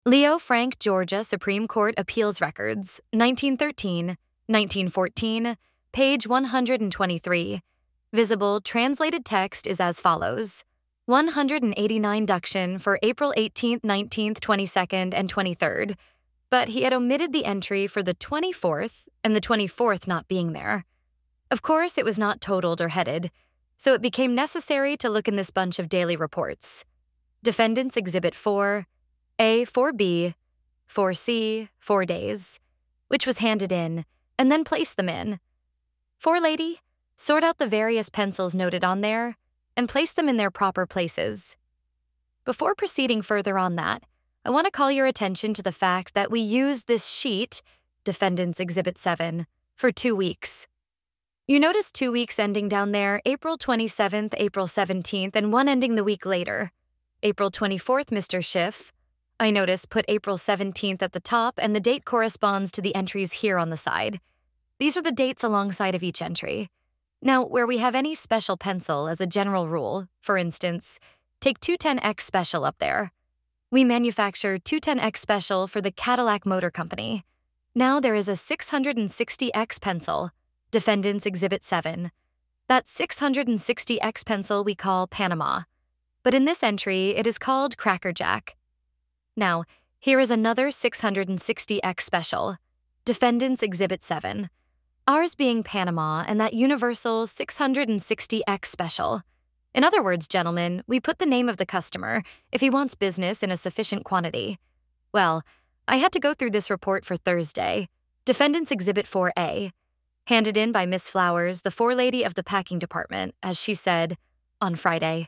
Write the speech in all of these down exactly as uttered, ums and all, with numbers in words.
Leo Frank, Georgia Supreme Court Appeals Records, nineteen thirteen, nineteen fourteen, page one hundred twenty-three. Visible translated text is as follows. one hundred eighty-nine Duction for April eighteenth, nineteenth, twenty-second, and twenty-third, but he had omitted the entry for the twenty-fourth and the twenty-fourth not being there. Of course, it was not totaled or headed, so it became necessary to look in this bunch of daily reports. Defendants Exhibit four, A four B, four C, four days, which was handed in, and then place them in. Forelady, sort out the various pencils noted on there, and place them in their proper places. Before proceeding further on that, I want to call your attention to the fact that we used this sheet, Defendants Exhibit seven, for two weeks. You notice two weeks ending down there, April twenty-seventh, April seventeenth, and one ending the week later. April twenty-fourth, Mister Schiff. I notice put April seventeenth at the top, and the date corresponds to the entries here on the side. These are the dates alongside of each entry. Now, where we have any special pencil as a general rule, for instance, take two ten X Special up there. We manufacture two ten X Special for the Cadillac Motor Company. Now there is a six hundred sixty X pencil, Defendants Exhibit seven. That six hundred sixty X pencil we call Panama, but in this entry it is called Cracker Jack. Now, here is another six hundred sixty X Special, Defendants Exhibit seven. Ours being Panama and that universal six hundred sixty X Special. In other words, gentlemen, we put the name of the customer if he wants business in a sufficient quantity. Well, I had to go through this report for Thursday, Defendants Exhibit four A, handed in by Miss Flowers, the forelady of the packing department, as she said, on Friday.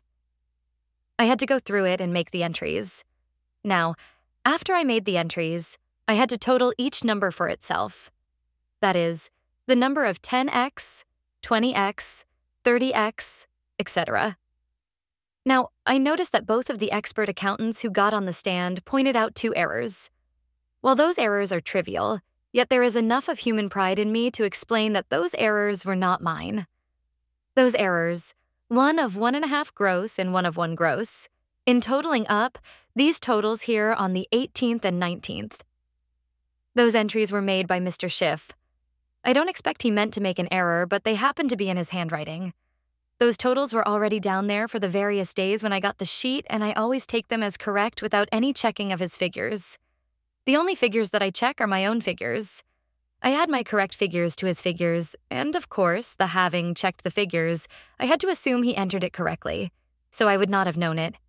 I had to go through it and make the entries. Now, after I made the entries, I had to total each number for itself. That is, the number of ten X, twenty X, thirty X, et cetera. Now, I noticed that both of the expert accountants who got on the stand pointed out two errors. While those errors are trivial, yet there is enough of human pride in me to explain that those errors were not mine. Those errors, one of one and a half gross and one of one gross, in totaling up, these totals here on the eighteenth and nineteenth. Those entries were made by Mister Schiff. I don't expect he meant to make an error, but they happened to be in his handwriting. Those totals were already down there for the various days when I got the sheet, and I always take them as correct without any checking of his figures. The only figures that I check are my own figures. I add my correct figures to his figures, and of course, the having checked the figures, I had to assume he entered it correctly, so I would not have known it.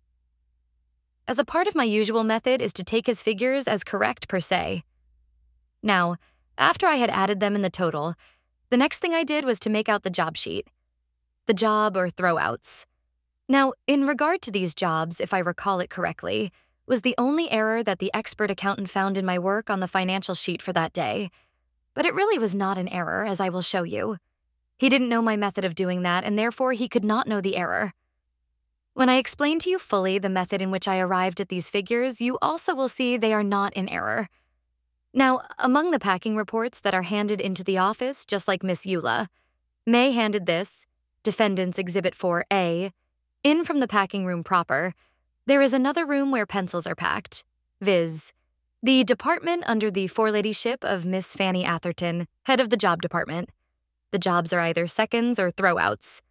As a part of my usual method is to take his figures as correct per se. Now, after I had added them in the total, the next thing I did was to make out the job sheet. The job or throwouts. Now, in regard to these jobs, if I recall it correctly, was the only error that the expert accountant found in my work on the financial sheet for that day. But it really was not an error, as I will show you. He didn't know my method of doing that, and therefore he could not know the error. When I explain to you fully the method in which I arrived at these figures, you also will see they are not in error. Now, among the packing reports that are handed into the office, just like Miss Eula, May handed this, Defendants Exhibit four A, in from the packing room proper. There is another room where pencils are packed, viz. the department under the foreladyship of Miss Fanny Atherton, head of the job department. The jobs are either seconds or throwouts.